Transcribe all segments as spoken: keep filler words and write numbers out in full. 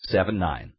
seven nine.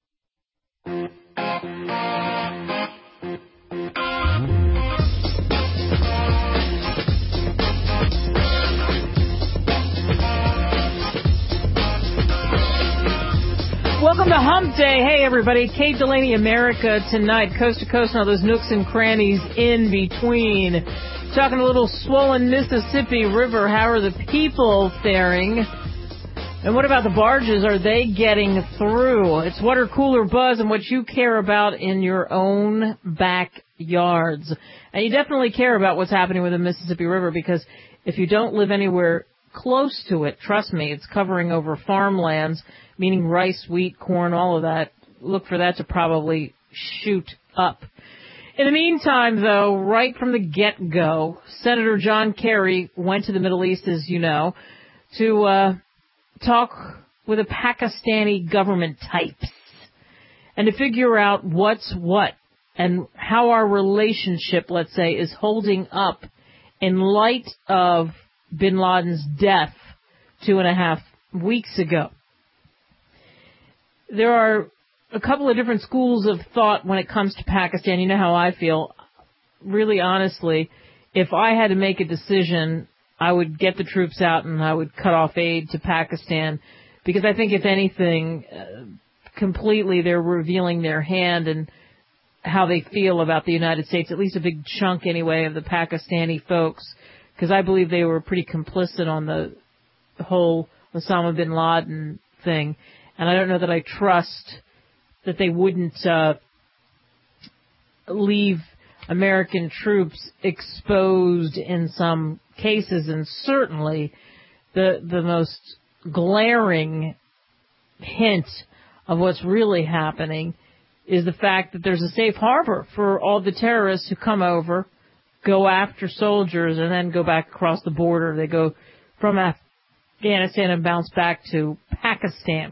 Welcome to Hump Day. Hey, everybody. Kate Delaney, America Tonight, coast to coast and all those nooks and crannies in between. Talking a little swollen Mississippi River. How are the people faring? And what about the barges? Are they getting through? It's water cooler buzz and what you care about in your own backyards. And you definitely care about what's happening with the Mississippi River, because if you don't live anywhere close to it, trust me, it's covering over farmlands, meaning rice, wheat, corn, all of that. Look for that to probably shoot up. In the meantime, though, right from the get-go, Senator John Kerry went to the Middle East, as you know, to uh, talk with the Pakistani government types and to figure out what's what and how our relationship, let's say, is holding up in light of bin Laden's death two and a half weeks ago. There are a couple of different schools of thought when it comes to Pakistan. You know how I feel. Really, honestly, if I had to make a decision, I would get the troops out and I would cut off aid to Pakistan, because I think, if anything, uh, completely they're revealing their hand and how they feel about the United States, at least a big chunk anyway of the Pakistani folks, because I believe they were pretty complicit on the whole Osama bin Laden thing. And I don't know that I trust that they wouldn't uh, leave American troops exposed in some cases. And certainly the the most glaring hint of what's really happening is the fact that there's a safe harbor for all the terrorists who come over, go after soldiers, and then go back across the border. They go from Afghanistan and bounce back to Pakistan.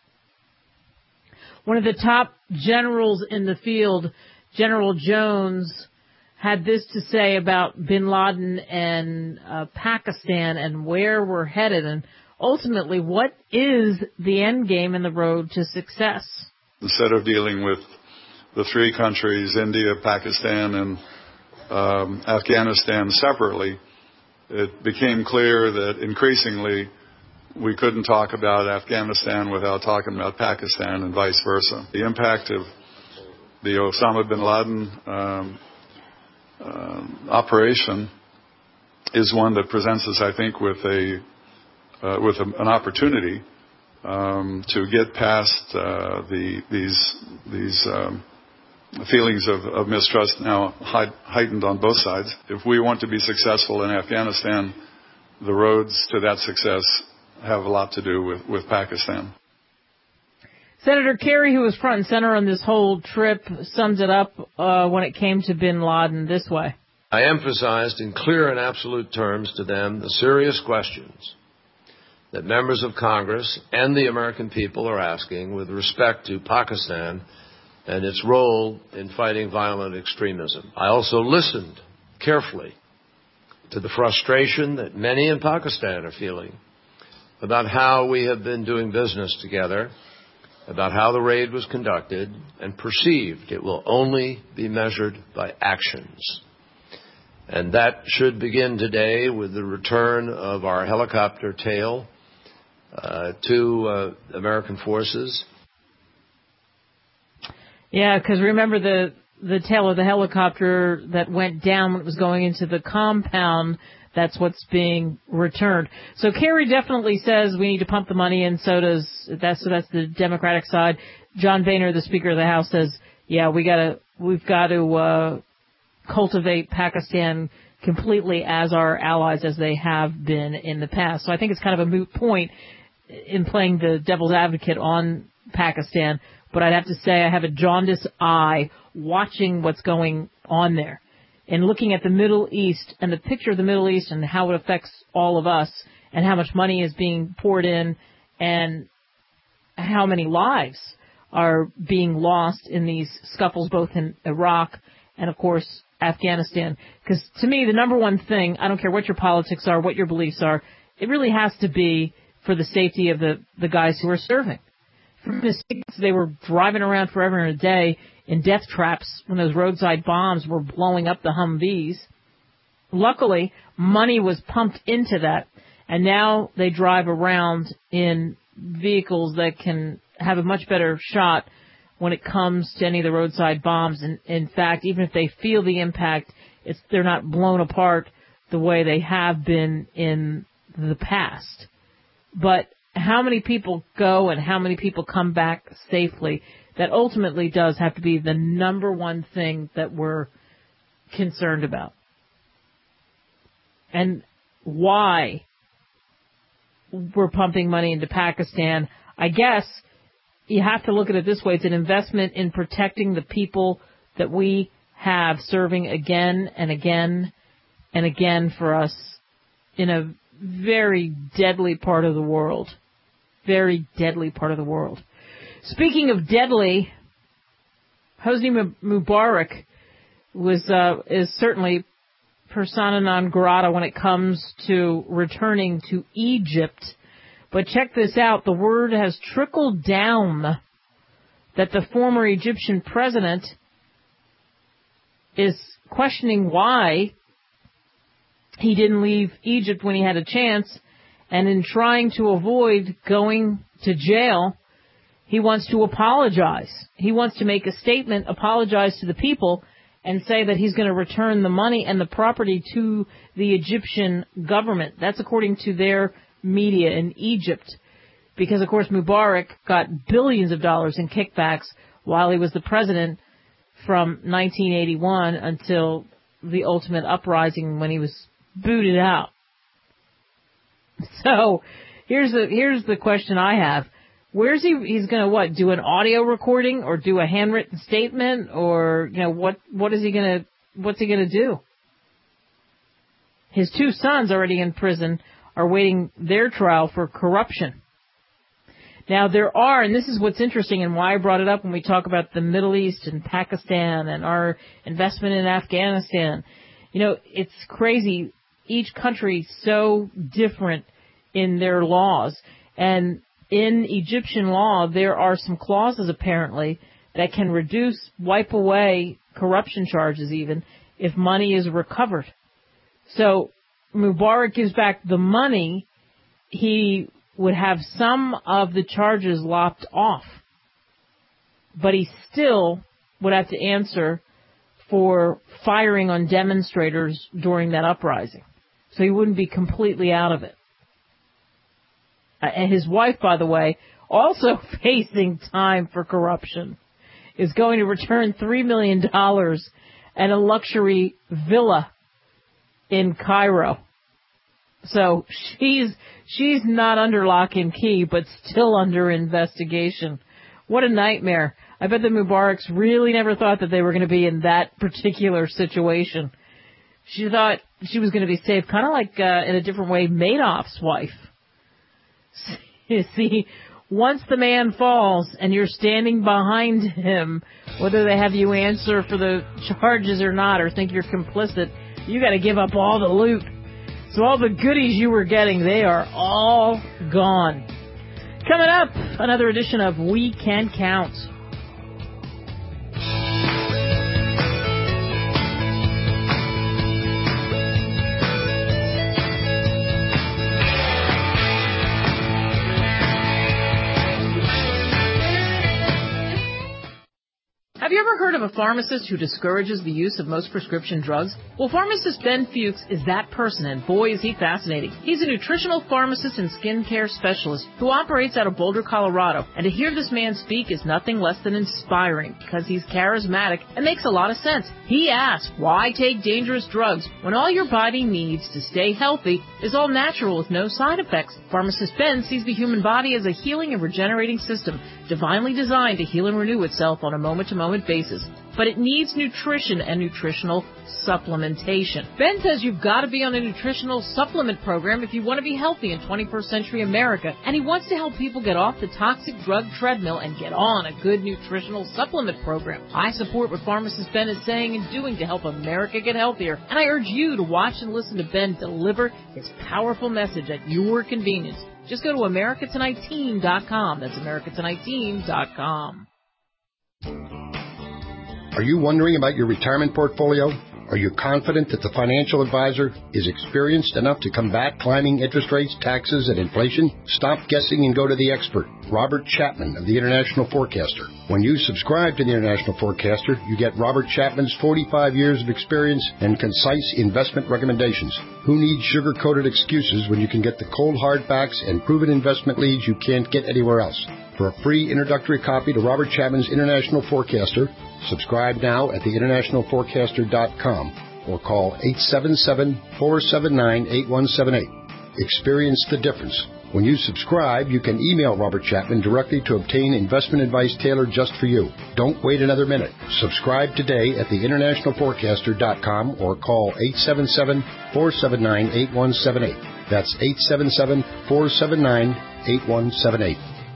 One of the top generals in the field, General Jones, had this to say about bin Laden and uh, Pakistan and where we're headed, and ultimately what is the end game and the road to success. Instead of dealing with the three countries, India, Pakistan, and um, Afghanistan separately, it became clear that increasingly we couldn't talk about Afghanistan without talking about Pakistan and vice versa. The impact of the Osama bin Laden um, uh, operation is one that presents us, I think, with a uh, with a, an opportunity um, to get past uh, the these these um, feelings of, of mistrust now heightened on both sides. If we want to be successful in Afghanistan, the roads to that success have a lot to do with, with Pakistan. Senator Kerry, who was front and center on this whole trip, sums it up uh, when it came to bin Laden this way. I emphasized in clear and absolute terms to them the serious questions that members of Congress and the American people are asking with respect to Pakistan and its role in fighting violent extremism. I also listened carefully to the frustration that many in Pakistan are feeling about how we have been doing business together, about how the raid was conducted, and perceived it will only be measured by actions. And that should begin today with the return of our helicopter tail uh, to uh, American forces. Yeah, because remember the the tail of the helicopter that went down when it was going into the compound. That's what's being returned. So Kerry definitely says we need to pump the money in. So does that's so that's the Democratic side. John Boehner, the Speaker of the House, says, yeah, we gotta we've got to uh, cultivate Pakistan completely as our allies, as they have been in the past. So I think it's kind of a moot point in playing the devil's advocate on Pakistan. But I'd have to say I have a jaundiced eye watching what's going on there and looking at the Middle East and the picture of the Middle East and how it affects all of us and how much money is being poured in and how many lives are being lost in these scuffles, both in Iraq and, of course, Afghanistan. Because to me, the number one thing, I don't care what your politics are, what your beliefs are, it really has to be for the safety of the, the guys who are serving. for mistakes. They were driving around forever and a day in death traps when those roadside bombs were blowing up the Humvees. Luckily, money was pumped into that, and now they drive around in vehicles that can have a much better shot when it comes to any of the roadside bombs. And in fact, even if they feel the impact, it's they're not blown apart the way they have been in the past. But how many people go and how many people come back safely, that ultimately does have to be the number one thing that we're concerned about. And why we're pumping money into Pakistan, I guess you have to look at it this way. It's an investment in protecting the people that we have serving again and again and again for us in a very deadly part of the world. Very deadly part of the world. Speaking of deadly, Hosni Mubarak was uh, is certainly persona non grata when it comes to returning to Egypt. But check this out. The word has trickled down that the former Egyptian president is questioning why he didn't leave Egypt when he had a chance, and in trying to avoid going to jail, he wants to apologize. He wants to make a statement, apologize to the people, and say that he's going to return the money and the property to the Egyptian government. That's according to their media in Egypt. Because, of course, Mubarak got billions of dollars in kickbacks while he was the president from nineteen eighty-one until the ultimate uprising when he was booted out. So here's the here's the question I have. Where's he? He's going to what? Do an audio recording or do a handwritten statement, or you know what? What is he going to? What's he going to do? His two sons already in prison are waiting their trial for corruption. Now there are, and this is what's interesting and why I brought it up when we talk about the Middle East and Pakistan and our investment in Afghanistan. You know, it's crazy. Each country so different in their laws, and in Egyptian law, there are some clauses, apparently, that can reduce, wipe away corruption charges even if money is recovered. So Mubarak gives back the money, he would have some of the charges lopped off. But he still would have to answer for firing on demonstrators during that uprising. So he wouldn't be completely out of it. Uh, and his wife, by the way, also facing time for corruption, is going to return three million dollars and a luxury villa in Cairo. So she's she's not under lock and key, but still under investigation. What a nightmare. I bet the Mubaraks really never thought that they were going to be in that particular situation. She thought she was going to be safe, kind of like, uh, in a different way, Madoff's wife. See, once the man falls and you're standing behind him, whether they have you answer for the charges or not, or think you're complicit, you got to give up all the loot. So all the goodies you were getting, they are all gone. Coming up, another edition of We Can Count. Have you ever heard of a pharmacist who discourages the use of most prescription drugs? Well, pharmacist Ben Fuchs is that person, and boy, is he fascinating. He's a nutritional pharmacist and skincare specialist who operates out of Boulder, Colorado. And to hear this man speak is nothing less than inspiring, because he's charismatic and makes a lot of sense. He asks, why take dangerous drugs when all your body needs to stay healthy is all natural with no side effects? Pharmacist Ben sees the human body as a healing and regenerating system, divinely designed to heal and renew itself on a moment-to-moment basis. But it needs nutrition and nutritional supplementation. Ben says you've got to be on a nutritional supplement program if you want to be healthy in twenty-first century America, and he wants to help people get off the toxic drug treadmill and get on a good nutritional supplement program. I support what pharmacist Ben is saying and doing to help America get healthier, and I urge you to watch and listen to Ben deliver his powerful message at your convenience. Just go to America Tonight Team dot com. That's America Tonight Team dot com. Are you wondering about your retirement portfolio? Are you confident that the financial advisor is experienced enough to combat climbing interest rates, taxes, and inflation? Stop guessing and go to the expert, Robert Chapman of the International Forecaster. When you subscribe to the International Forecaster, you get Robert Chapman's forty-five years of experience and concise investment recommendations. Who needs sugar-coated excuses when you can get the cold hard facts and proven investment leads you can't get anywhere else? For a free introductory copy to Robert Chapman's International Forecaster, subscribe now at the international forecaster dot com or call eight seven seven, four seven nine, eight one seven eight. Experience the difference. When you subscribe, you can email Robert Chapman directly to obtain investment advice tailored just for you. Don't wait another minute. Subscribe today at the international forecaster dot com or call eight seven seven, four seven nine, eight one seven eight. That's eight seven seven, four seven nine, eight one seven eight.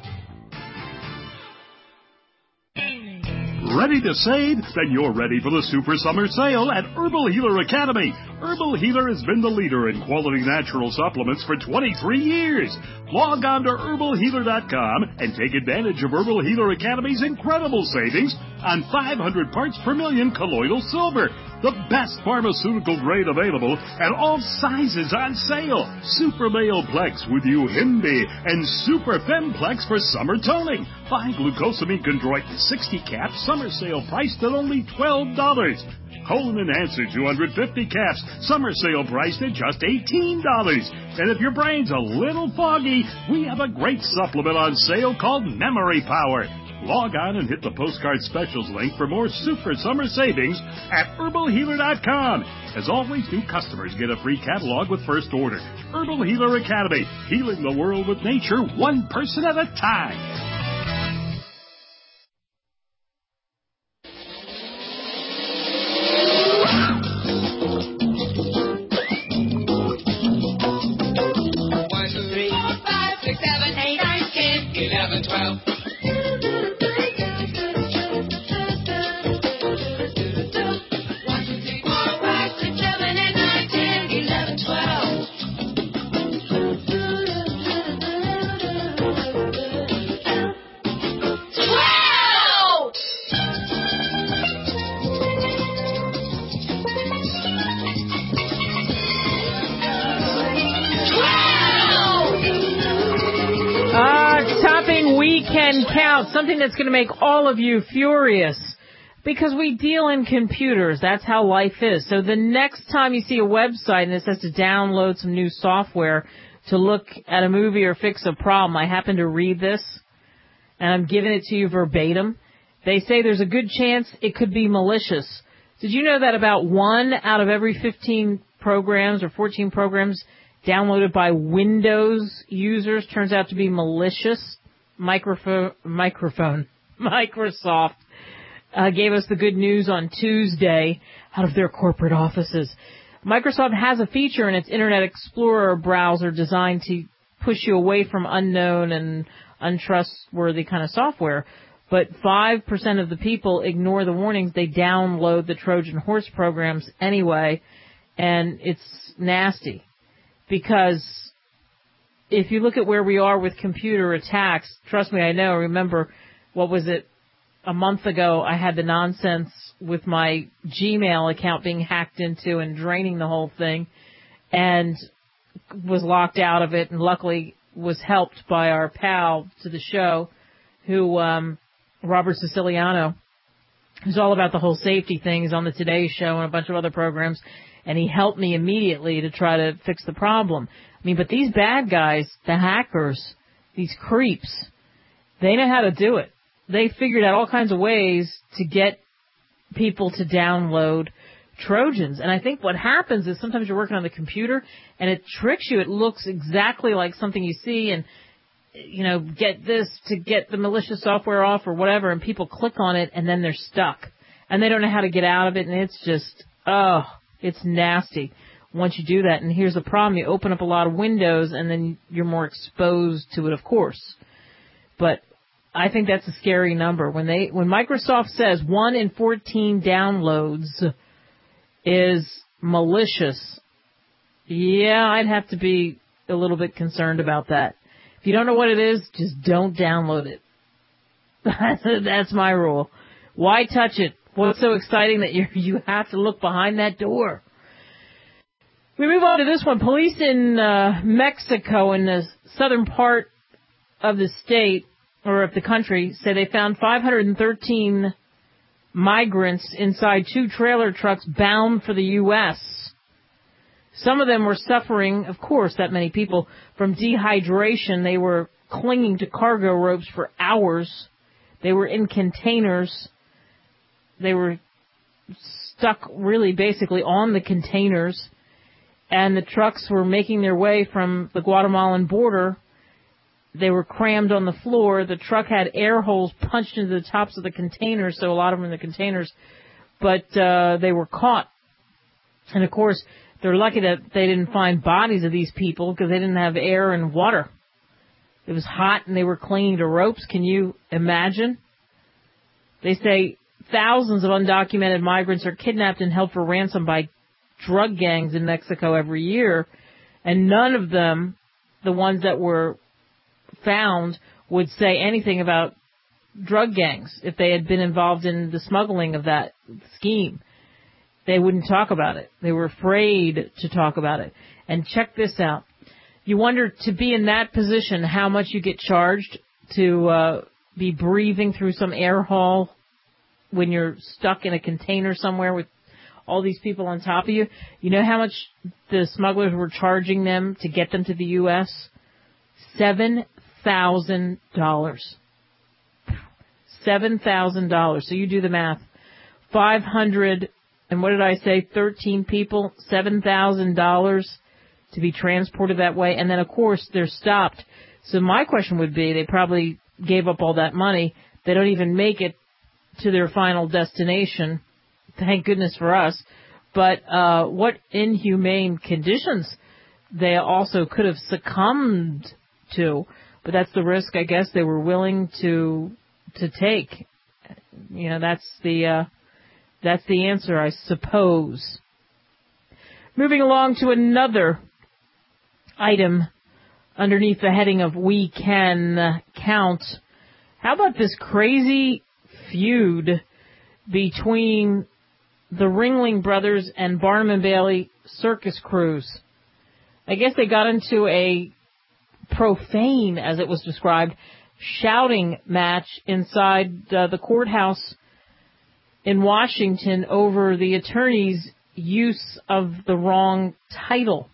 Ready to save? Then you're ready for the Super Summer Sale at Herbal Healer Academy. Herbal Healer has been the leader in quality natural supplements for twenty-three years. Log on to herbal healer dot com and take advantage of Herbal Healer Academy's incredible savings on five hundred parts per million colloidal silver, the best pharmaceutical grade available, and all sizes on sale. Super Male Plex with Uhimbi and Super Femplex for summer toning. Buy glucosamine chondroitin sixty caps, summer sale priced at only twelve dollars. Colon Enhancer two hundred fifty caps, summer sale priced at just eighteen dollars. And if your brain's a little foggy, we have a great supplement on sale called Memory Power. Log on and hit the postcard specials link for more super summer savings at herbal healer dot com. As always, new customers get a free catalog with first order. Herbal Healer Academy, healing the world with nature one person at a time. twelve. Can count, something that's going to make all of you furious, because we deal in computers. That's how life is. So the next time you see a website and it says to download some new software to look at a movie or fix a problem, I happen to read this, and I'm giving it to you verbatim. They say there's a good chance it could be malicious. Did you know that about one out of every fifteen programs or fourteen programs downloaded by Windows users turns out to be malicious? Microphone, microphone, Microsoft uh, gave us the good news on Tuesday out of their corporate offices. Microsoft has a feature in its Internet Explorer browser designed to push you away from unknown and untrustworthy kind of software. But five percent of the people ignore the warnings. They download the Trojan horse programs anyway, and it's nasty because if you look at where we are with computer attacks, trust me, I know. Remember, what was it, a month ago, I had the nonsense with my Gmail account being hacked into and draining the whole thing, and was locked out of it, and luckily was helped by our pal to the show, who, um, Robert Siciliano, who's all about the whole safety thing. He's on the Today Show and a bunch of other programs, and he helped me immediately to try to fix the problem. I mean, but these bad guys, the hackers, these creeps, they know how to do it. They figured out all kinds of ways to get people to download Trojans. And I think what happens is sometimes you're working on the computer and it tricks you. It looks exactly like something you see and, you know, get this to get the malicious software off or whatever, and people click on it and then they're stuck. And they don't know how to get out of it, and it's just, oh, it's nasty once you do that. And here's the problem. You open up a lot of windows, and then you're more exposed to it, of course. But I think that's a scary number. When they, when Microsoft says one in fourteen downloads is malicious, yeah, I'd have to be a little bit concerned about that. If you don't know what it is, just don't download it. That's my rule. Why touch it? What's so exciting that you you have to look behind that door? We move on to this one. Police in uh, Mexico, in the southern part of the state, or of the country, say they found five hundred thirteen migrants inside two trailer trucks bound for the U S Some of them were suffering, of course, that many people, from dehydration. They were clinging to cargo ropes for hours. They were in containers. They were stuck really basically on the containers. And the trucks were making their way from the Guatemalan border. They were crammed on the floor. The truck had air holes punched into the tops of the containers, so a lot of them in the containers. But uh, they were caught. And, of course, they're lucky that they didn't find bodies of these people because they didn't have air and water. It was hot and they were clinging to ropes. Can you imagine? They say thousands of undocumented migrants are kidnapped and held for ransom by drug gangs in Mexico every year, and none of them, the ones that were found, would say anything about drug gangs if they had been involved in the smuggling of that scheme. They wouldn't talk about it. They were afraid to talk about it. And check this out. You wonder, to be in that position, how much you get charged to uh, be breathing through some air hole when you're stuck in a container somewhere with all these people on top of you. You know how much the smugglers were charging them to get them to the U S? Seven thousand dollars. Seven thousand dollars. So you do the math. Five hundred, and what did I say? Thirteen people. Seven thousand dollars to be transported that way. And then, of course, they're stopped. So my question would be, they probably gave up all that money. They don't even make it to their final destination. Thank goodness for us. But uh, what inhumane conditions they also could have succumbed to. But that's the risk, I guess, they were willing to to take. You know, that's the uh, that's the answer, I suppose. Moving along to another item underneath the heading of We Can Count. How about this crazy feud between the Ringling Brothers and Barnum and Bailey circus crews? I guess they got into a profane, as it was described, shouting match inside uh, the courthouse in Washington over the attorney's use of the wrong title.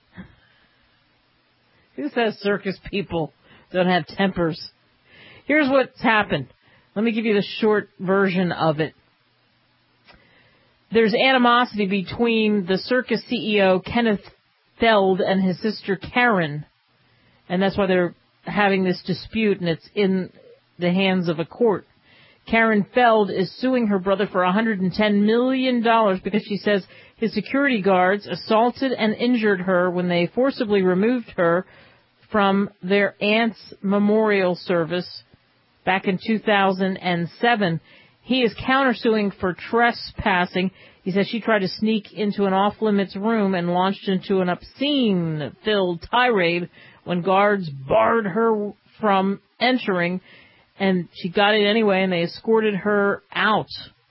Who says circus people don't have tempers? Here's what's happened. Let me give you the short version of it. There's animosity between the circus C E O, Kenneth Feld, and his sister, Karen. And that's why they're having this dispute, and it's in the hands of a court. Karen Feld is suing her brother for one hundred ten million dollars because she says his security guards assaulted and injured her when they forcibly removed her from their aunt's memorial service back in two thousand seven. He is countersuing for trespassing. He says she tried to sneak into an off-limits room and launched into an obscene-filled tirade when guards barred her from entering, and she got in anyway, and they escorted her out.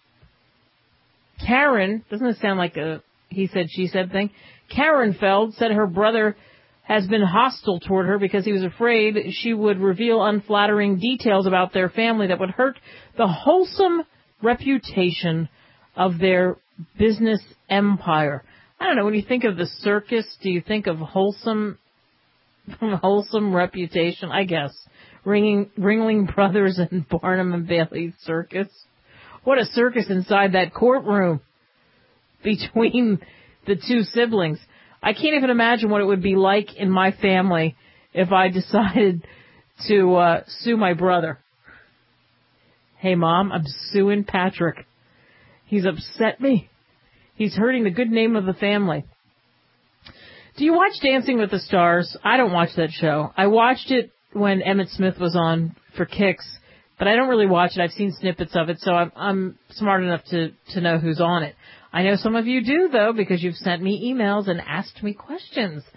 Karen, doesn't it sound like a he said, she said thing? Karen Feld said her brother has been hostile toward her because he was afraid she would reveal unflattering details about their family that would hurt the wholesome reputation of their business empire. I don't know, when you think of the circus, do you think of wholesome wholesome reputation? I guess. Ringing, Ringling Brothers and Barnum and Bailey circus. What a circus inside that courtroom between the two siblings. I can't even imagine what it would be like in my family if I decided to uh, sue my brother. Hey, Mom, I'm suing Patrick. He's upset me. He's hurting the good name of the family. Do you watch Dancing with the Stars? I don't watch that show. I watched it when Emmett Smith was on for kicks, but I don't really watch it. I've seen snippets of it, so I'm, I'm smart enough to, to know who's on it. I know some of you do, though, because you've sent me emails and asked me questions.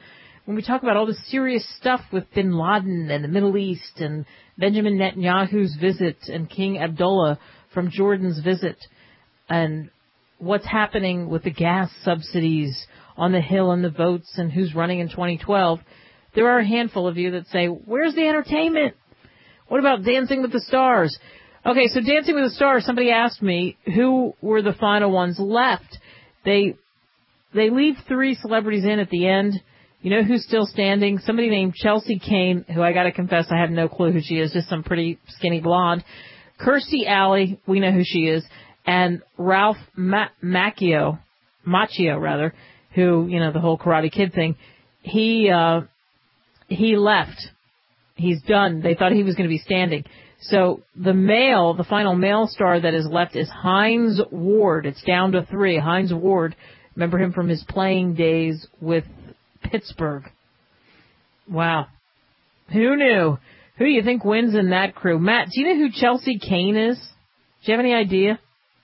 when we talk about all the serious stuff with bin Laden and the Middle East and Benjamin Netanyahu's visit and King Abdullah from Jordan's visit and what's happening with the gas subsidies on the Hill and the votes and who's running in twenty twelve, there are a handful of you that say, where's the entertainment? What about Dancing with the Stars? Okay, so Dancing with the Stars, somebody asked me who were the final ones left. They they leave three celebrities in at the end. You know who's still standing? Somebody named Chelsea Kane, who I got to confess I have no clue who she is, just some pretty skinny blonde. Kirstie Alley, we know who she is, and Ralph Ma- Macchio, Macchio rather, who, you know, the whole Karate Kid thing, he uh, he left. He's done. They thought he was going to be standing. So the male, the final male star that is left is Hines Ward. It's down to three. Hines Ward, remember him from his playing days with Pittsburgh. Wow. Who knew? Who do you think wins in that crew? Matt, do you know who Chelsea Kane is? Do you have any idea?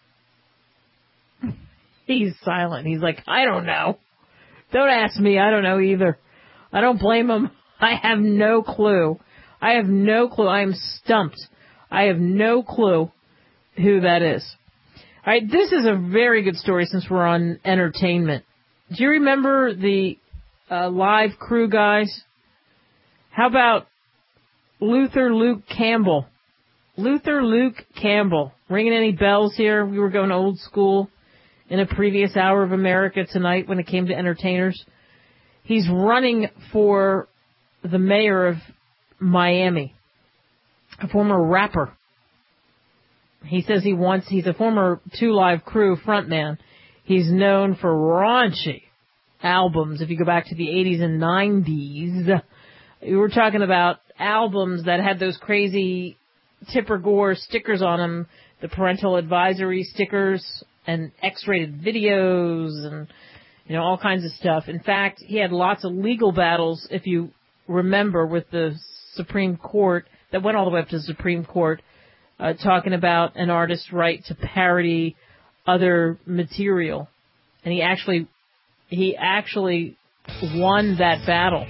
He's silent. He's like, I don't know. Don't ask me. I don't know either. I don't blame him. I have no clue. I have no clue. I am stumped. I have no clue who that is. All right, this is a very good story since we're on entertainment. Do you remember the uh, live crew guys? How about Luther Luke Campbell? Luther Luke Campbell. Ringing any bells here? We were going old school in a previous hour of America Tonight when it came to entertainers. He's running for the mayor of Miami, a former rapper. He says he wants, he's a former Two Live Crew frontman. He's known for raunchy albums. If you go back to the eighties and nineties, we were talking about albums that had those crazy Tipper Gore stickers on them, the parental advisory stickers and X-rated videos and, you know, all kinds of stuff. In fact, he had lots of legal battles, if you remember, with the Supreme Court, that went all the way up to the Supreme Court, uh, talking about an artist's right to parody other material. And he actually, he actually won that battle.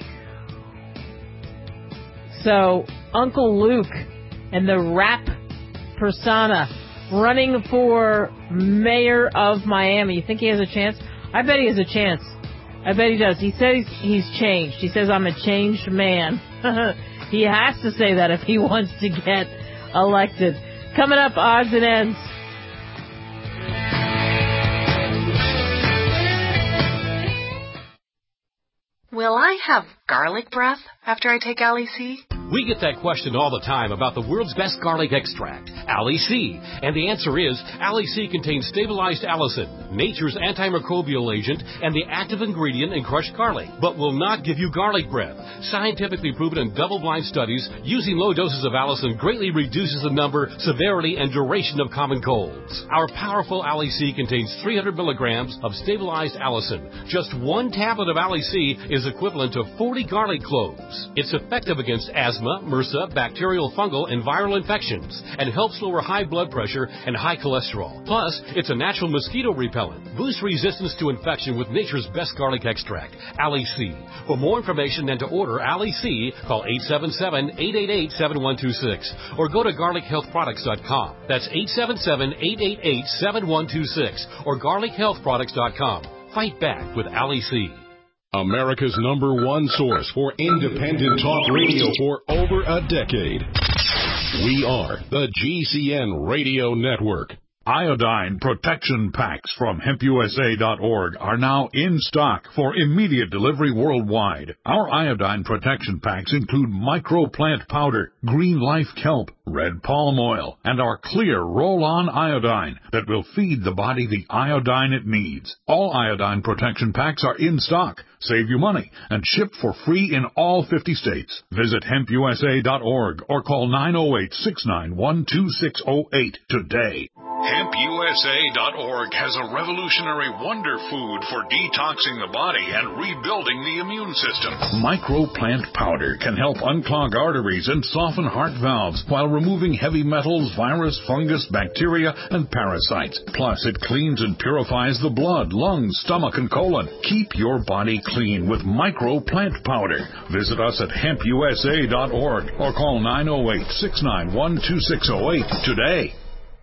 So, Uncle Luke and the rap persona running for mayor of Miami. You think he has a chance? I bet he has a chance. I bet he does. He says he's changed. He says, I'm a changed man. He has to say that if he wants to get elected. Coming up, odds and ends. Will I have garlic breath after I take Ali C? We get that question all the time about the world's best garlic extract, Ali C. And the answer is, Ali C contains stabilized allicin, nature's antimicrobial agent, and the active ingredient in crushed garlic, but will not give you garlic breath. Scientifically proven in double-blind studies, using low doses of allicin greatly reduces the number, severity, and duration of common colds. Our powerful Ali C contains three hundred milligrams of stabilized allicin. Just one tablet of Ali C is equivalent to forty garlic cloves. It's effective against asthma, MRSA, bacterial, fungal, and viral infections, and helps lower high blood pressure and high cholesterol. Plus, it's a natural mosquito repellent. Boost resistance to infection with nature's best garlic extract, Ali C. For more information and to order Ali C, call eight seven seven, eight eight eight, seven one two six or go to garlic health products dot com. That's eight seven seven, eight eight eight, seven one two six or garlic health products dot com. Fight back with Ali C. America's number one source for independent talk radio for over a decade. We are the G C N Radio Network. Iodine protection packs from hemp U S A dot org are now in stock for immediate delivery worldwide. Our iodine protection packs include microplant powder, green life kelp, red palm oil, and our clear roll-on iodine that will feed the body the iodine it needs. All iodine protection packs are in stock. Save you money and ship for free in all fifty states. Visit hemp U S A dot org or call nine oh eight, six nine one, two six oh eight today. hemp U S A dot org has a revolutionary wonder food for detoxing the body and rebuilding the immune system. Microplant powder can help unclog arteries and soften heart valves while removing heavy metals, virus, fungus, bacteria, and parasites. Plus, it cleans and purifies the blood, lungs, stomach, and colon. Keep your body clean with Microplant powder. Visit us at hemp U S A dot org or call nine oh eight, six nine one, two six oh eight today.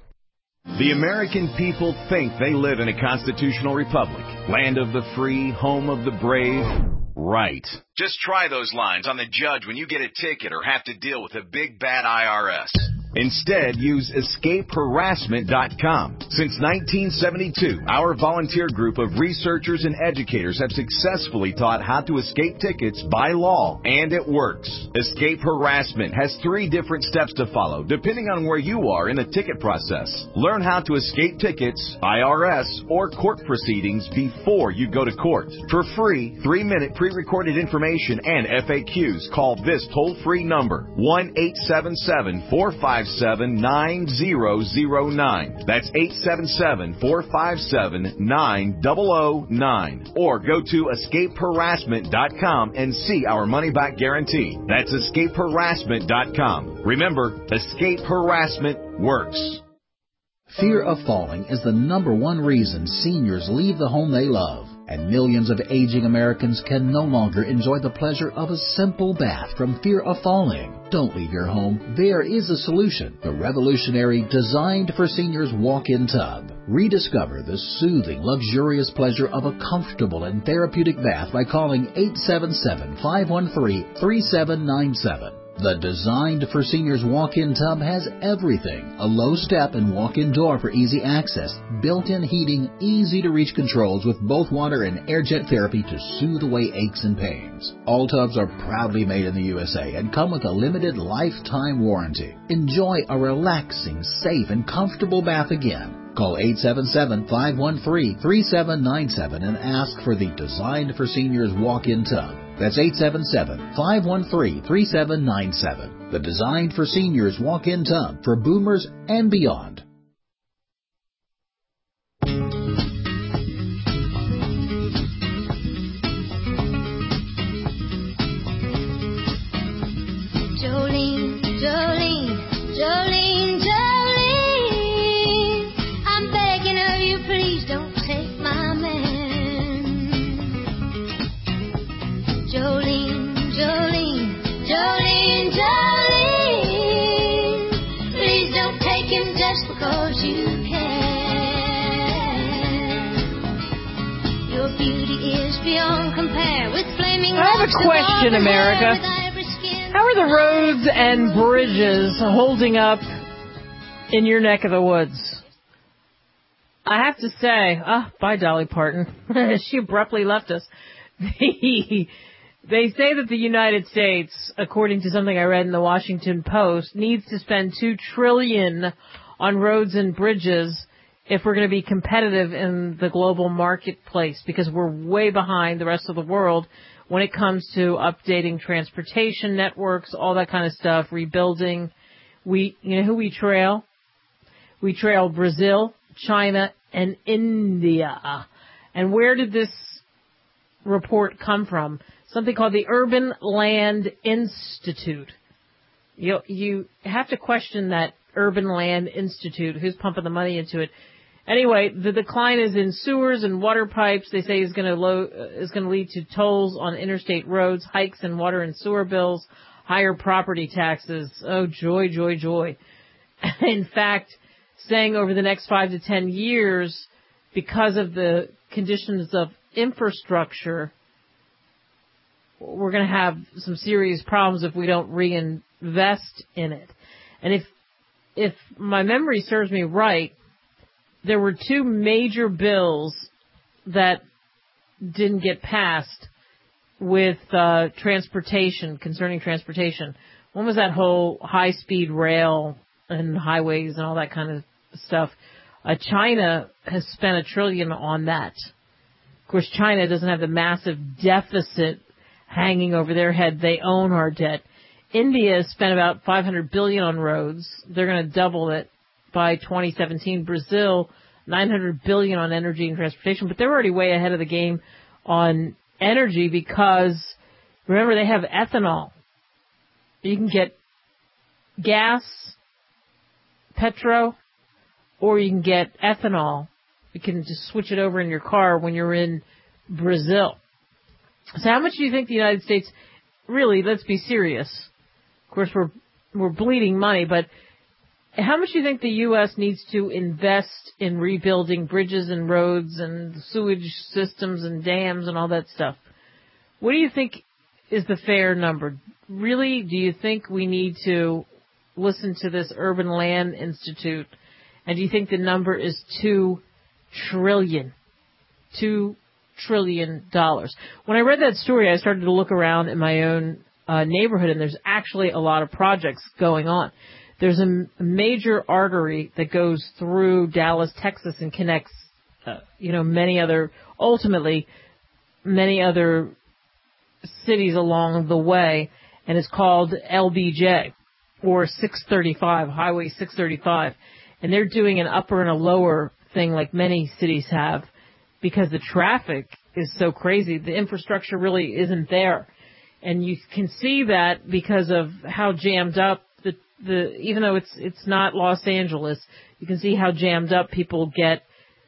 The American people think they live in a constitutional republic, land of the free, home of the brave. Right. Just try those lines on the judge when you get a ticket or have to deal with a big bad I R S. Instead, use escape harassment dot com. Since nineteen seventy-two, our volunteer group of researchers and educators have successfully taught how to escape tickets by law, and it works. Escape Harassment has three different steps to follow, depending on where you are in the ticket process. Learn how to escape tickets, I R S, or court proceedings before you go to court. For free, three-minute pre-recorded information and F A Qs, call this toll-free number, one eight seven seven, four five seven, nine zero zero nine. That's eight seven seven, four five seven, nine zero zero nine. Or go to escape harassment dot com and see our money-back guarantee. That's escape harassment dot com. Remember, Escape Harassment works. Fear of falling is the number one reason seniors leave the home they love, and millions of aging Americans can no longer enjoy the pleasure of a simple bath from fear of falling. Don't leave your home. There is a solution. The revolutionary Designed for Seniors walk-in tub. Rediscover the soothing, luxurious pleasure of a comfortable and therapeutic bath by calling eight seven seven, five one three, three seven nine seven. The Designed for Seniors walk-in tub has everything. A low step and walk-in door for easy access, built-in heating, easy-to-reach controls with both water and air jet therapy to soothe away aches and pains. All tubs are proudly made in the U S A and come with a limited lifetime warranty. Enjoy a relaxing, safe, and comfortable bath again. Call eight seven seven, five one three, three seven nine seven and ask for the Designed for Seniors walk-in tub. That's eight seven seven, five one three, three seven nine seven. The Designed for Seniors walk-in tub for boomers and beyond. Jolene, Jolene, Jolene, Jolene, I'm begging of you, please don't take my man. Jolene, Jolene, Jolene, Jolene, please don't take him just because you can. Your beauty is beyond compare with flaming. I have a question, America. How are the roads and bridges holding up in your neck of the woods? I have to say, oh, bye, Dolly Parton. She abruptly left us. They, they say that the United States, according to something I read in the Washington Post, needs to spend two trillion dollars on roads and bridges if we're going to be competitive in the global marketplace, because we're way behind the rest of the world when it comes to updating transportation networks, all that kind of stuff, rebuilding. We, you know who we trail? We trail Brazil, China, and India. And where did this report come from? Something called the Urban Land Institute. You, you have to question that Urban Land Institute. Who's pumping the money into it? Anyway, the decline is in sewers and water pipes. They say is going to lo- is going to lead to tolls on interstate roads, hikes in water and sewer bills, higher property taxes. Oh, joy, joy, joy. In fact, saying over the next five to ten years, because of the conditions of infrastructure, we're going to have some serious problems if we don't reinvest in it. And if if my memory serves me right, there were two major bills that didn't get passed with uh, transportation, concerning transportation. One was that whole high-speed rail and highways and all that kind of stuff. Uh, China has spent a trillion on that. Of course, China doesn't have the massive deficit hanging over their head. They own our debt. India has spent about five hundred billion dollars on roads. They're going to double it by twenty seventeen. Brazil, nine hundred billion dollars on energy and transportation, but they're already way ahead of the game on energy because, remember, they have ethanol. You can get gas, petro, or you can get ethanol. You can just switch it over in your car when you're in Brazil. So how much do you think the United States, really, let's be serious. Of course, we're we're bleeding money, but how much do you think the U S needs to invest in rebuilding bridges and roads and sewage systems and dams and all that stuff? What do you think is the fair number? Really, do you think we need to listen to this Urban Land Institute? And do you think the number is two trillion? Two trillion dollars. When I read that story, I started to look around in my own uh, neighborhood, and there's actually a lot of projects going on. There's a major artery that goes through Dallas, Texas, and connects, uh, you know, many other, ultimately, many other cities along the way, and it's called L B J, or six thirty-five, Highway six thirty-five. And they're doing an upper and a lower thing like many cities have because the traffic is so crazy. The infrastructure really isn't there. And you can see that because of how jammed up the, the, even though it's, it's not Los Angeles, you can see how jammed up people get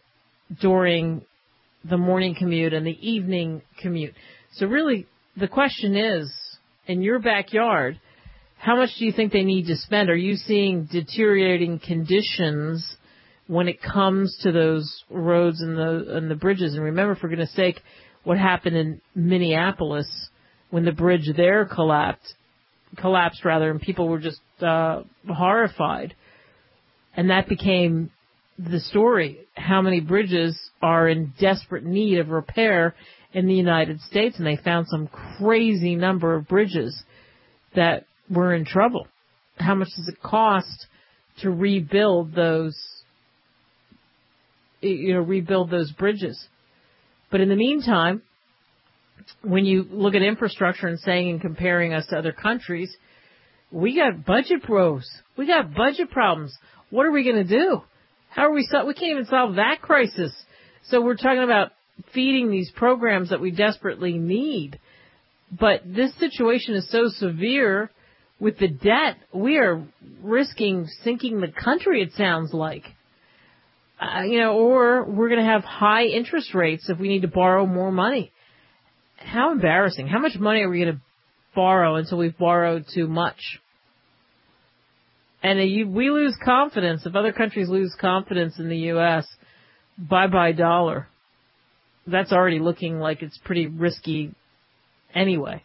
during the morning commute and the evening commute. So really, the question is, in your backyard, how much do you think they need to spend? Are you seeing deteriorating conditions when it comes to those roads and the and the bridges? And remember, for goodness sake, what happened in Minneapolis when the bridge there collapsed, collapsed rather, and people were just uh, horrified. And that became the story. How many bridges are in desperate need of repair in the United States? And they found some crazy number of bridges that were in trouble. How much does it cost to rebuild those, you know, rebuild those bridges? But in the meantime, when you look at infrastructure and saying and comparing us to other countries, we got budget woes. We got budget problems. What are we going to do? How are we, so- we can't even solve that crisis. So we're talking about feeding these programs that we desperately need. But this situation is so severe with the debt, we are risking sinking the country, it sounds like. Uh, you know, or we're going to have high interest rates if we need to borrow more money. How embarrassing. How much money are we going to borrow until we've borrowed too much? And uh, you, we lose confidence. If other countries lose confidence in the U S, bye-bye dollar. That's already looking like it's pretty risky anyway.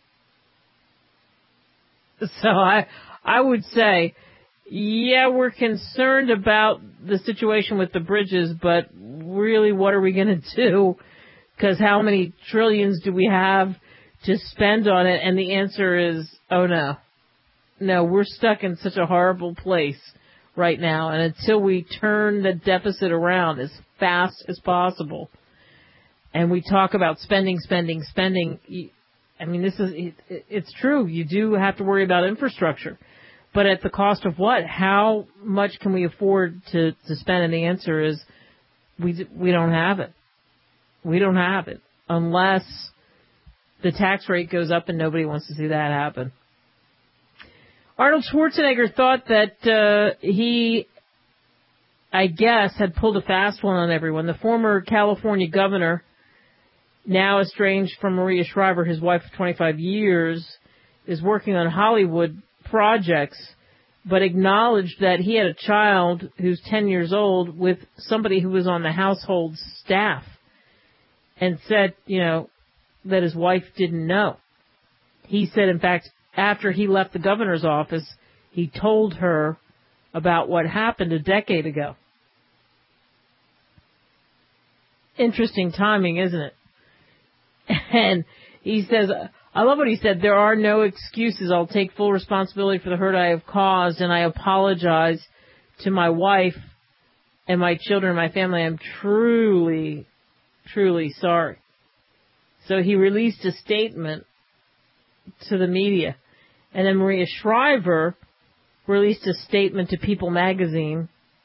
So I, I would say, yeah, we're concerned about the situation with the bridges, but really, what are we going to do? Because how many trillions do we have to spend on it? And the answer is, oh no. No, we're stuck in such a horrible place right now. And until we turn the deficit around as fast as possible, and we talk about spending, spending, spending, I mean, this is, it, it's true. You do have to worry about infrastructure. But at the cost of what? How much can we afford to, to spend? And the answer is, we we don't have it. We don't have it. Unless the tax rate goes up, and nobody wants to see that happen. Arnold Schwarzenegger thought that uh, he, I guess, had pulled a fast one on everyone. The former California governor, now estranged from Maria Shriver, his wife of twenty-five years, is working on Hollywood projects, but acknowledged that he had a child who's ten years old with somebody who was on the household staff, and said, you know, that his wife didn't know. He said, in fact, after he left the governor's office, he told her about what happened a decade ago. Interesting timing, isn't it? And he says, I love what he said, there are no excuses. I'll take full responsibility for the hurt I have caused, and I apologize to my wife and my children and my family. I'm truly, truly sorry. So he released a statement to the media. And then Maria Shriver released a statement to People magazine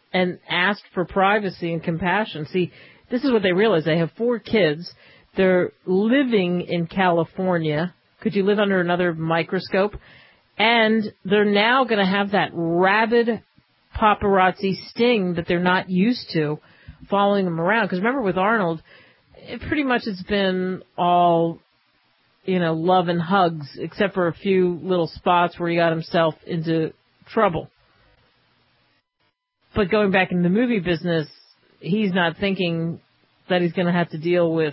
and asked for privacy and compassion. See, this is what they realize. They have four kids. They're living in California. Could you live under another microscope? And they're now going to have that rabid paparazzi sting that they're not used to following them around. Because remember, with Arnold, it pretty much has been all, you know, love and hugs, except for a few little spots where he got himself into trouble. But going back in the movie business, he's not thinking that he's going to have to deal with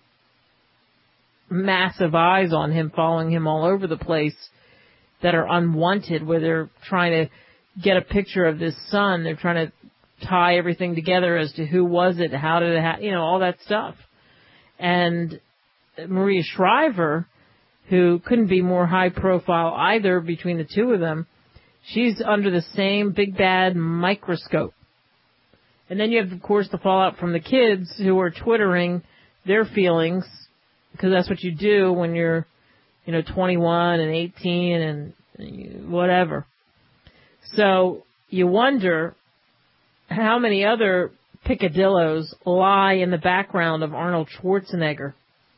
massive eyes on him, following him all over the place, that are unwanted, where they're trying to get a picture of this son. They're trying to tie everything together as to who was it, how did it happen, you know, all that stuff. And Maria Shriver, who couldn't be more high profile either between the two of them, she's under the same big bad microscope. And then you have, of course, the fallout from the kids who are twittering their feelings, because that's what you do when you're, you know, twenty-one and eighteen and whatever. So you wonder how many other picadillos lie in the background of Arnold Schwarzenegger.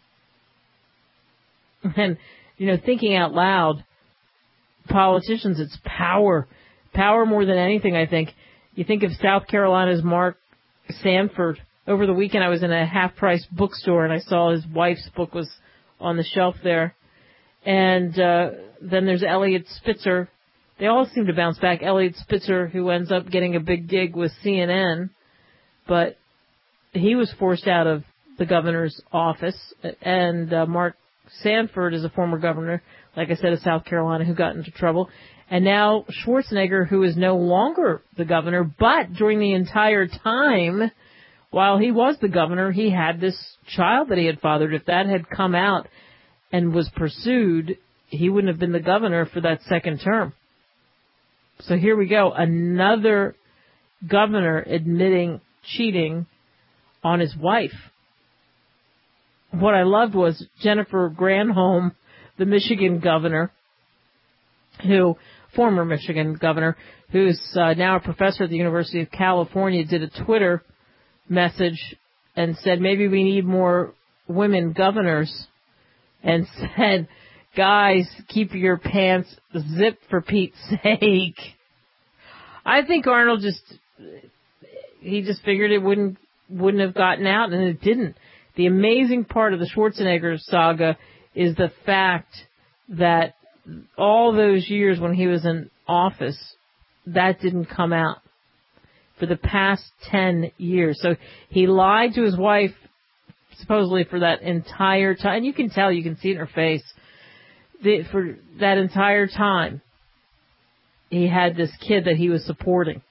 And, you know, thinking out loud, politicians, it's power. Power more than anything, I think. You think of South Carolina's Mark Sanford. Over the weekend, I was in a half-price bookstore, and I saw his wife's book was on the shelf there. And uh, then there's Elliot Spitzer. They all seem to bounce back. Elliot Spitzer, who ends up getting a big gig with C N N, but he was forced out of the governor's office. And uh, Mark Sanford is a former governor, like I said, of South Carolina, who got into trouble. And now Schwarzenegger, who is no longer the governor, but during the entire time while he was the governor, he had this child that he had fathered. If that had come out and was pursued, he wouldn't have been the governor for that second term. So here we go, another governor admitting cheating on his wife. What I loved was Jennifer Granholm, the Michigan governor, who, former Michigan governor, who's uh, now a professor at the University of California, did a Twitter message and said, maybe we need more women governors, and said, guys, keep your pants zipped for Pete's sake. I think Arnold just, he just figured it wouldn't, wouldn't have gotten out, and it didn't. The amazing part of the Schwarzenegger saga is the fact that all those years when he was in office, that didn't come out for the past ten years. So he lied to his wife supposedly for that entire time. And you can tell, you can see it in her face. The, for that entire time, he had this kid that he was supporting.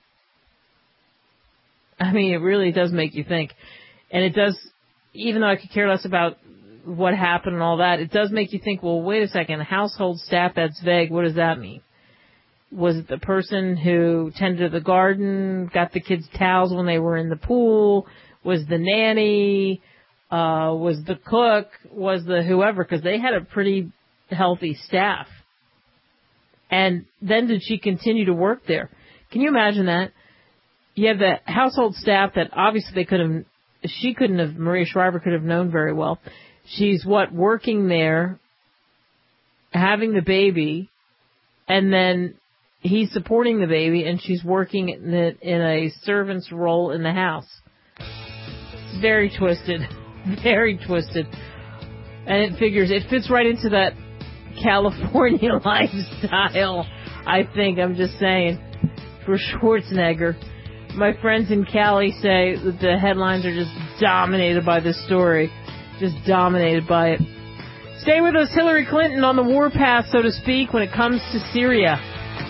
I mean, it really does make you think. And it does, even though I could care less about what happened and all that, it does make you think, well, wait a second, household staff, that's vague. What does that mean? Was it the person who tended the garden, got the kids towels when they were in the pool? Was the nanny? Uh, was the cook? Was the whoever? Because they had a pretty healthy staff. And then did she continue to work there? Can you imagine that? You have the household staff that obviously they could have, she couldn't have, Maria Shriver could have known very well. She's what, working there, having the baby, and then he's supporting the baby, and she's working in, the, in a servant's role in the house. It's very twisted. Very twisted. And it figures, it fits right into that California lifestyle, I think. I'm just saying, for Schwarzenegger. My friends in Cali say that the headlines are just dominated by this story. Just dominated by it. Stay with us, Hillary Clinton on the warpath, so to speak, when it comes to Syria.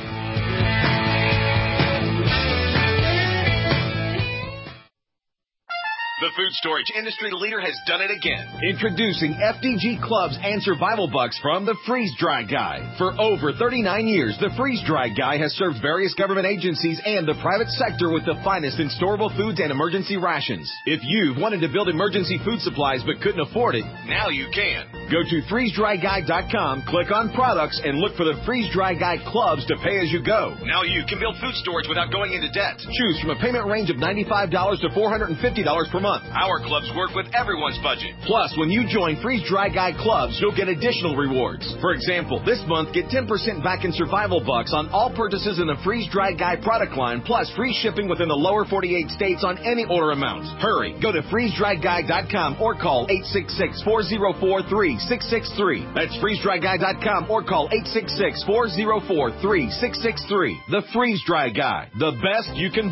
The food storage industry leader has done it again. Introducing F D G Clubs and Survival Bucks from the Freeze Dry Guy. For over thirty-nine years, the Freeze Dry Guy has served various government agencies and the private sector with the finest in storable foods and emergency rations. If you've wanted to build emergency food supplies but couldn't afford it, now you can. Go to freeze dry guy dot com, click on products, and look for the Freeze Dry Guy clubs to pay as you go. Now you can build food storage without going into debt. Choose from a payment range of ninety-five dollars to four hundred fifty dollars per month. Our clubs work with everyone's budget. Plus, when you join Freeze Dry Guy clubs, you'll get additional rewards. For example, this month, get ten percent back in survival bucks on all purchases in the Freeze Dry Guy product line, plus free shipping within the lower forty-eight states on any order amount. Hurry, go to freeze dry guy dot com or call eight six six, four zero four, three six six three. That's freeze dry guy dot com or call eight six six, four zero four, three six six three. The Freeze Dry Guy, the best you can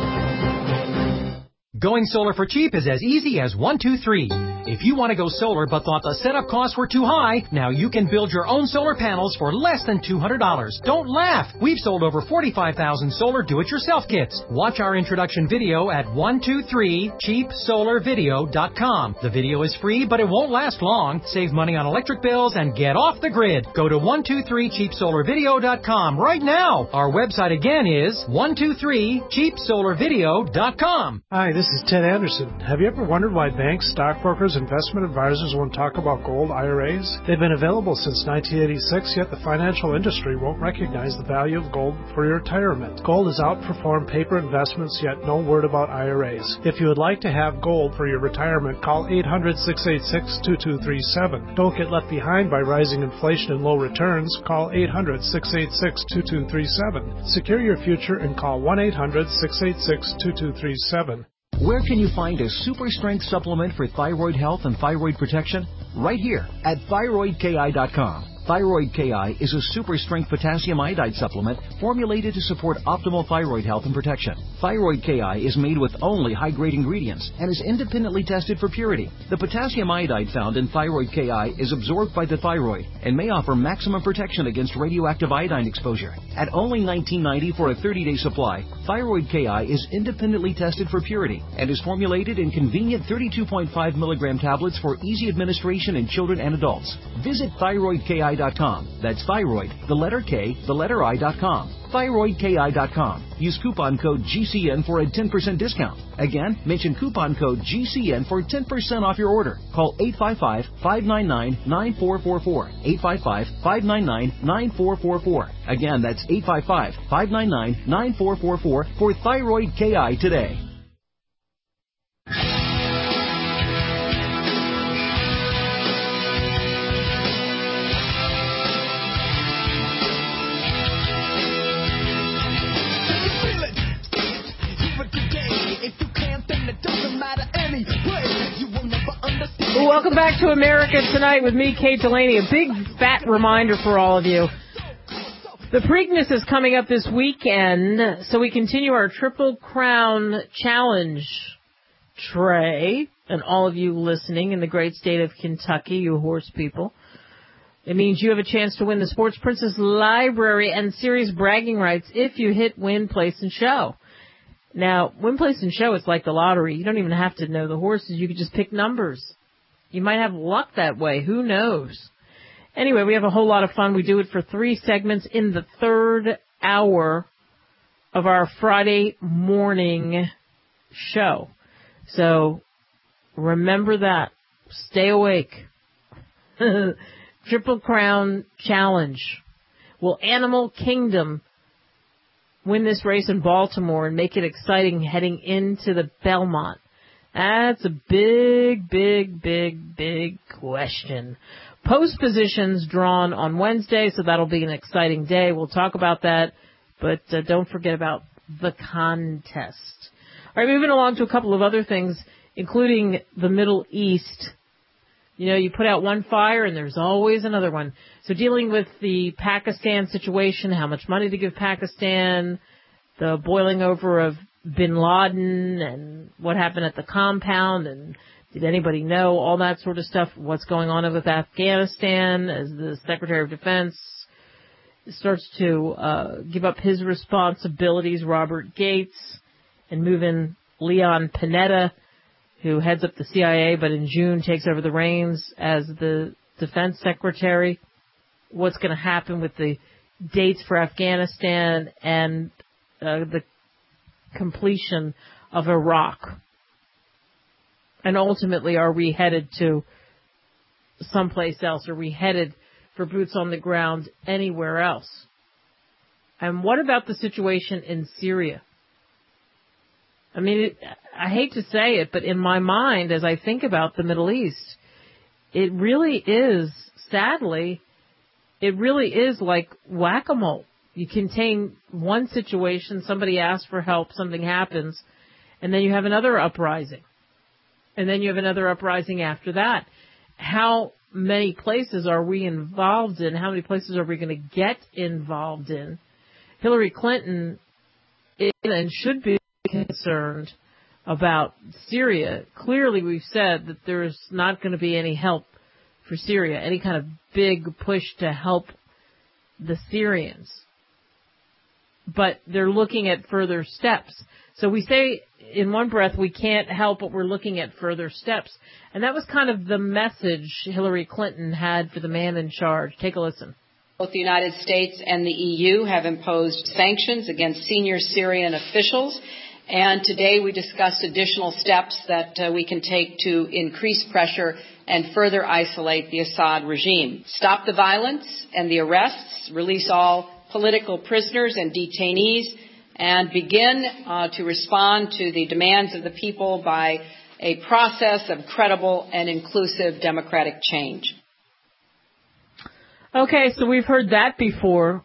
buy. Going solar for cheap is as easy as one, two, three. If you want to go solar but thought the setup costs were too high, now you can build your own solar panels for less than two hundred dollars. Don't laugh. We've sold over forty-five thousand solar do-it-yourself kits. Watch our introduction video at one two three cheap solar video dot com. The video is free, but it won't last long. Save money on electric bills and get off the grid. Go to one two three cheap solar video dot com right now. Our website again is one two three cheap solar video dot com. Hi, this is Ted Anderson. Have you ever wondered why banks, stockbrokers, investment advisors won't talk about gold I R As? They've been available since nineteen eighty-six, yet the financial industry won't recognize the value of gold for your retirement. Gold has outperformed paper investments, yet no word about I R As. If you would like to have gold for your retirement, call eight hundred, six eight six, two two three seven. Don't get left behind by rising inflation and low returns. Call eight hundred, six eight six, two two three seven. Secure your future and call one eight hundred, six eight six, two two three seven. Where can you find a super strength supplement for thyroid health and thyroid protection? Right here at thyroid K I dot com. Thyroid K I is a super strength potassium iodide supplement formulated to support optimal thyroid health and protection. Thyroid K I is made with only high-grade ingredients and is independently tested for purity. The potassium iodide found in Thyroid K I is absorbed by the thyroid and may offer maximum protection against radioactive iodine exposure. At only nineteen ninety dollars for a thirty-day supply, Thyroid K I is independently tested for purity and is formulated in convenient thirty-two point five milligram tablets for easy administration in children and adults. Visit thyroid K I dot com. That's thyroid, the letter K, the letter I dot com. thyroid K I dot com. Use coupon code G C N for a ten percent discount. Again, mention coupon code G C N for ten percent off your order. Call eight five five, five nine nine, nine four four four. eight five five, five nine nine, nine four four four. Again, that's eight five five, five nine nine, nine four four four for Thyroid K I today. Well, welcome back to America Tonight with me, Kate Delaney. A big fat reminder for all of you. The Preakness is coming up this weekend, so we continue our Triple Crown Challenge. Trey, and all of you listening in the great state of Kentucky, you horse people. It means you have a chance to win the Sports Princess Library and Series bragging rights if you hit Win, Place, and Show. Now, Win, Place, and Show is like the lottery. You don't even have to know the horses. You could just pick numbers. You might have luck that way. Who knows? Anyway, we have a whole lot of fun. We do it for three segments in the third hour of our Friday morning show. So remember that. Stay awake. Triple Crown Challenge. Will Animal Kingdom win this race in Baltimore and make it exciting heading into the Belmont? That's a big, big, big, big question. Post positions drawn on Wednesday, so that'll be an exciting day. We'll talk about that, but uh, don't forget about the contest. All right, moving along to a couple of other things, including the Middle East. You know, you put out one fire and there's always another one. So dealing with the Pakistan situation, how much money to give Pakistan, the boiling over of Bin Laden and what happened at the compound and did anybody know, all that sort of stuff, what's going on with Afghanistan as the Secretary of Defense starts to uh, give up his responsibilities, Robert Gates, and move in Leon Panetta, who heads up the C I A, but in June takes over the reins as the Defense Secretary. What's going to happen with the dates for Afghanistan and uh, the completion of Iraq? And ultimately, are we headed to someplace else? Are we headed for boots on the ground anywhere else? And what about the situation in Syria? I mean, it, I hate to say it, but in my mind, as I think about the Middle East, it really is, sadly, it really is like whack-a-mole. You contain one situation, somebody asks for help, something happens, and then you have another uprising. And then you have another uprising after that. How many places are we involved in? How many places are we going to get involved in? Hillary Clinton is and should be concerned about Syria. Clearly, we've said that there's not going to be any help for Syria, any kind of big push to help the Syrians. But they're looking at further steps. So we say in one breath we can't help, but we're looking at further steps. And that was kind of the message Hillary Clinton had for the man in charge. Take a listen. Both the United States and the E U have imposed sanctions against senior Syrian officials. And today we discussed additional steps that uh, we can take to increase pressure and further isolate the Assad regime. Stop the violence and the arrests, release all political prisoners and detainees, and begin uh, to respond to the demands of the people by a process of credible and inclusive democratic change. Okay, so we've heard that before.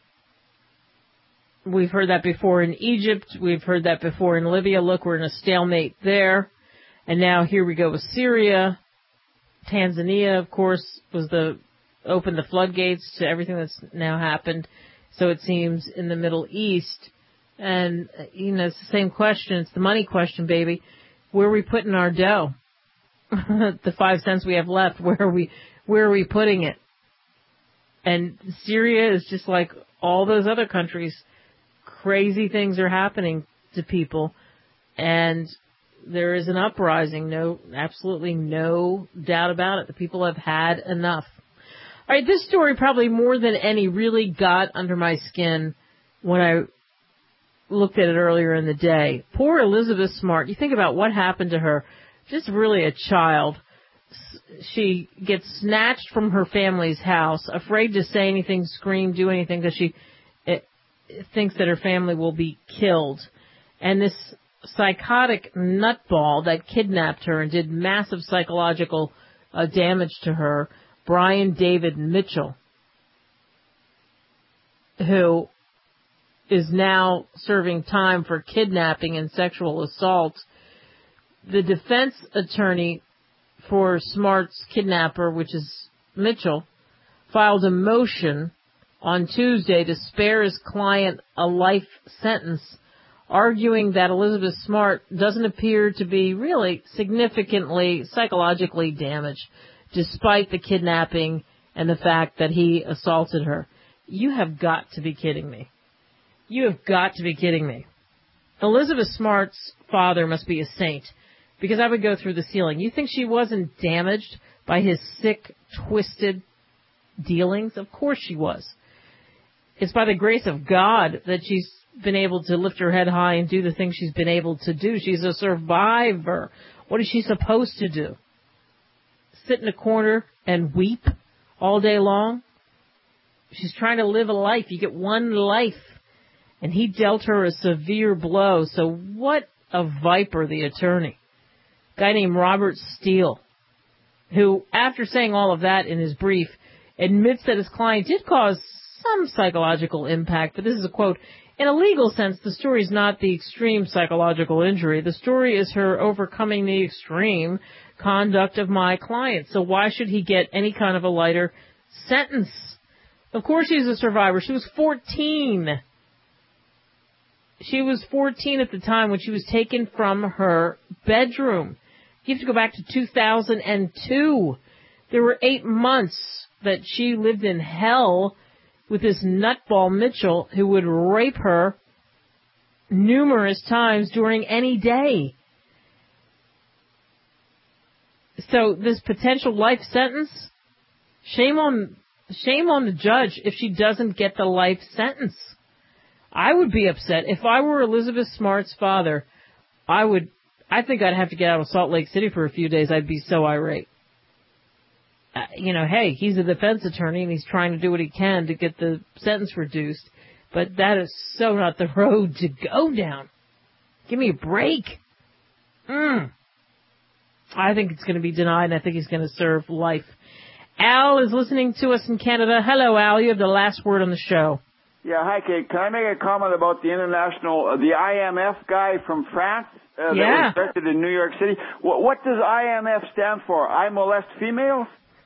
We've heard that before in Egypt. We've heard that before in Libya. Look, we're in a stalemate there. And now here we go with Syria. Tanzania, of course, was the opened the floodgates to everything that's now happened. So it seems in the Middle East. And, you know, it's the same question. It's the money question, baby. Where are we putting our dough? The five cents we have left, where are we, where are we putting it? And Syria is just like all those other countries. Crazy things are happening to people, and there is an uprising. No, absolutely no doubt about it. The people have had enough. All right, this story probably more than any really got under my skin when I looked at it earlier in the day. Poor Elizabeth Smart. You think about what happened to her. Just really a child. She gets snatched from her family's house, afraid to say anything, scream, do anything, because she it, it thinks that her family will be killed. And this psychotic nutball that kidnapped her and did massive psychological uh, damage to her, Brian David Mitchell, who is now serving time for kidnapping and sexual assault. The defense attorney for Smart's kidnapper, which is Mitchell, filed a motion on Tuesday to spare his client a life sentence, arguing that Elizabeth Smart doesn't appear to be really significantly psychologically damaged, despite the kidnapping and the fact that he assaulted her. You have got to be kidding me. You have got to be kidding me. Elizabeth Smart's father must be a saint, because I would go through the ceiling. You think she wasn't damaged by his sick, twisted dealings? Of course she was. It's by the grace of God that she's been able to lift her head high and do the things she's been able to do. She's a survivor. What is she supposed to do? Sit in a corner and weep all day long? She's trying to live a life. You get one life. And he dealt her a severe blow. So what a viper, the attorney. A guy named Robert Steele, who, after saying all of that in his brief, admits that his client did cause some psychological impact. But this is a quote. In a legal sense, the story is not the extreme psychological injury. The story is her overcoming the extreme conduct of my client. So why should he get any kind of a lighter sentence? Of course she's a survivor. She was fourteen. She was fourteen at the time when she was taken from her bedroom. You have to go back to two thousand two. There were eight months that she lived in hell with this nutball Mitchell, who would rape her numerous times during any day. So this potential life sentence, shame on, shame on the judge if she doesn't get the life sentence. I would be upset. If I were Elizabeth Smart's father, I would, I think I'd have to get out of Salt Lake City for a few days. I'd be so irate. uh, you know, hey, he's a defense attorney and he's trying to do what he can to get the sentence reduced. But that is so not the road to go down. Give me a break. Mm. I think it's going to be denied, and I think he's going to serve life. Al is listening to us in Canada. Hello, Al. You have the last word on the show. Yeah, hi, Kate. Can I make a comment about the international, uh, the I M F guy from France uh, yeah. that was arrested in New York City? What, what does I M F stand for? I molest females?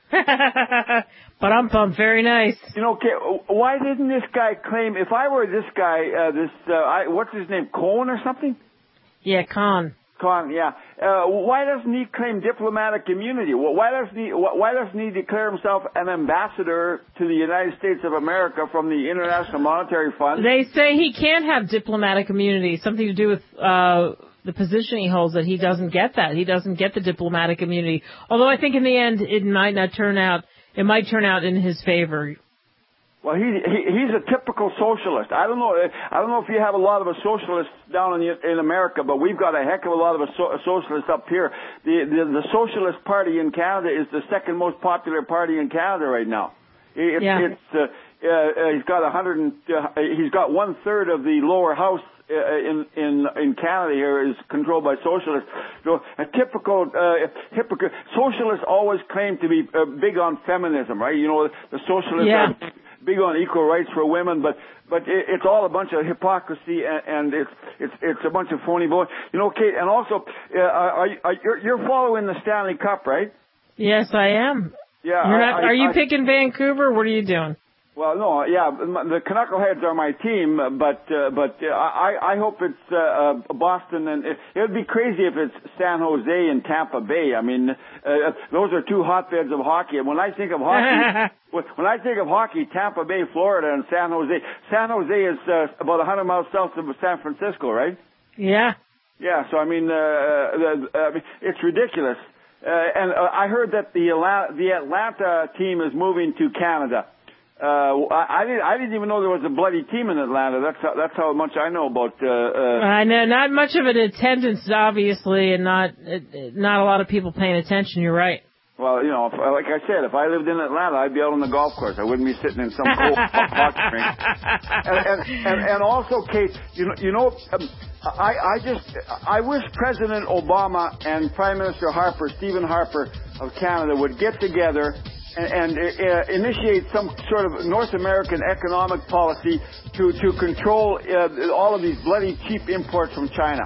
But I'm pumped. Very nice. You know, Kate, why didn't this guy claim, if I were this guy, uh, this, uh, I, what's his name, Cohen or something? Yeah, Khan. Khan, yeah. Uh, why doesn't he claim diplomatic immunity? Why doesn't he, why doesn't he declare himself an ambassador to the United States of America from the International Monetary Fund? They say he can't have diplomatic immunity, something to do with uh, the position he holds, that he doesn't get that. He doesn't get the diplomatic immunity. Although I think in the end it might not turn out, it might turn out in his favor. Well, he, he he's a typical socialist. I don't know. I don't know if you have a lot of a socialists down in in America, but we've got a heck of a lot of a, so, a socialists up here. The, the the Socialist Party in Canada is the second most popular party in Canada right now. It, yeah. It's uh, uh, he's got a hundred. Uh, he's got one third of the lower house uh, in in in Canada here is controlled by socialists. So a typical uh, hypocrite. Socialists always claim to be uh, big on feminism, right? You know, the socialists yeah. are big on equal rights for women, but but it, it's all a bunch of hypocrisy, and, and it's it's it's a bunch of phony bull. You know, Kate, and also uh, are, are you're, you're following the Stanley Cup, right? Yes, I am. Yeah. You're not, I, are you I, picking Vancouver? What are you doing? Well, no, yeah, the Knuckleheads are my team, but uh, but uh, I I hope it's uh, uh, Boston, and it would be crazy if it's San Jose and Tampa Bay. I mean, uh, those are two hotbeds of hockey. And when I think of hockey, when I think of hockey, Tampa Bay, Florida, and San Jose. San Jose is uh, about one hundred miles south of San Francisco, right? Yeah. Yeah. So I mean, uh, uh, I mean it's ridiculous. Uh, and uh, I heard that the Atlanta, the Atlanta team is moving to Canada. Uh, I, I didn't. I didn't even know there was a bloody team in Atlanta. That's how, that's how much I know about. Uh, uh, I know not much of an attendance, obviously, and not not a lot of people paying attention. You're right. Well, you know, if, like I said, if I lived in Atlanta, I'd be out on the golf course. I wouldn't be sitting in some cold hockey rink. And, and and and also, Kate, you know, you know, um, I I just I wish President Obama and Prime Minister Harper, Stephen Harper of Canada, would get together and, and uh, initiate some sort of North American economic policy to, to control uh, all of these bloody cheap imports from China.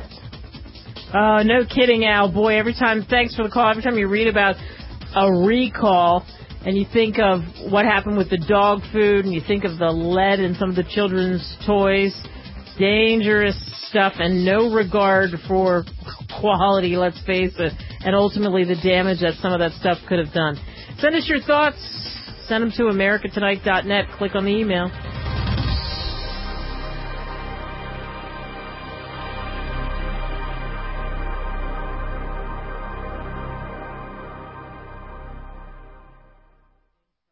Oh, no kidding, Al. Boy, every time, thanks for the call. Every time you read about a recall and you think of what happened with the dog food and you think of the lead in some of the children's toys, dangerous stuff and no regard for quality, let's face it, and ultimately the damage that some of that stuff could have done. Send us your thoughts. Send them to america tonight dot net. Click on the email.